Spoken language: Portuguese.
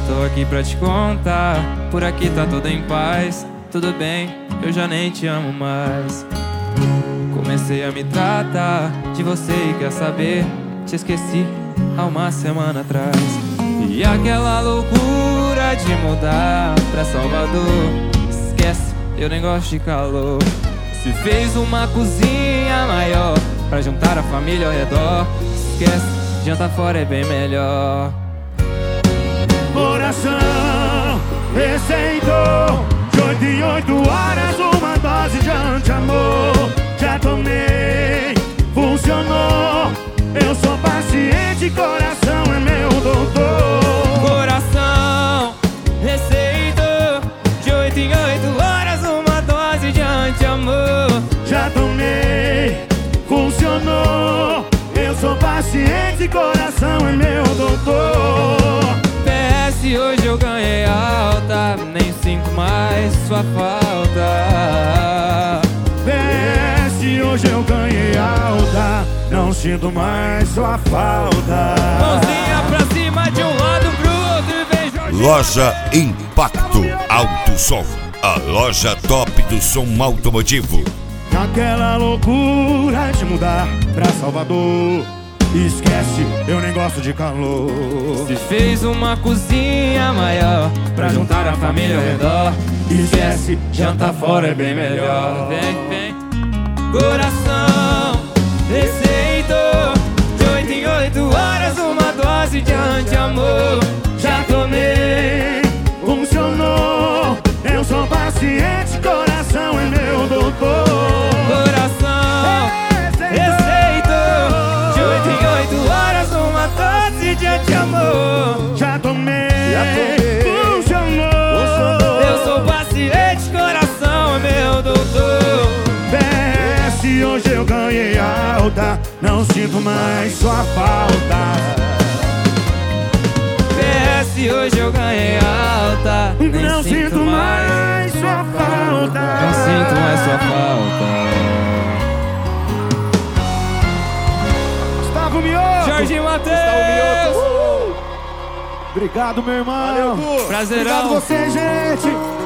Tô aqui pra te contar, por aqui tá tudo em paz. Tudo bem, eu já nem te amo mais. Comecei a me tratar de você e quer saber, te esqueci há uma semana atrás. E aquela loucura de mudar pra Salvador, esquece, eu nem gosto de calor. Se fez uma cozinha maior pra juntar a família ao redor, esquece, janta fora é bem melhor. Coração receitou de 8 em 8 horas uma dose de anti-amor. Já tomei, funcionou. Eu sou paciente, coração é meu doutor. Coração receitou de 8 em 8 horas uma dose de anti-amor. Já tomei, funcionou. Eu sou paciente, coração é meu doutor. PS, hoje eu ganhei alta, nem sinto mais sua falta. PS, hoje eu ganhei alta, não sinto mais sua falta. Mãozinha pra cima de um lado pro outro e vem Jorge. Loja Impacto Auto Som, a loja top do som automotivo. Naquela loucura de mudar pra Salvador, esquece, eu nem gosto de calor. Se fez uma cozinha maior pra juntar a família ao redor, esquece, janta fora é bem melhor. Vem, vem. Coração receitou de 8 em 8 horas uma dose de anti-amor. Já tomei, funcionou. Eu sou paciente, coração é meu doutor. Coração receitou de 8 em 8 horas uma dose de anti-amor. Já tomei, funcionou. Eu sou paciente, coração é meu doutor. PS, hoje eu ganhei alta, não sinto mais sua falta. PS, hoje eu ganhei alta, nem Não sinto mais sua falta. Não sinto mais sua falta. Gustavo Mioto. Jorge Matheus. Obrigado, meu irmão. Prazerão. Obrigado você, gente.